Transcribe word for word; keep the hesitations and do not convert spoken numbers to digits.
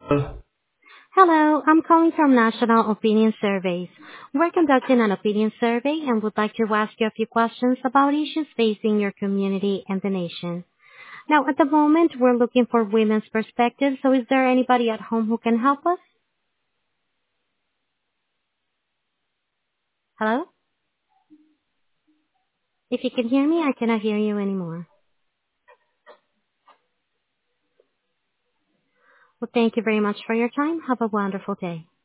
Hello, I'm calling from National Opinion Surveys. We're conducting an opinion survey and would like to ask you a few questions about issues facing your community and the nation. Now, at the moment, we're looking for women's perspectives, so is there anybody at home who can help us? Hello? If you can hear me, I cannot hear you anymore. Well, thank you very much for your time. Have a wonderful day.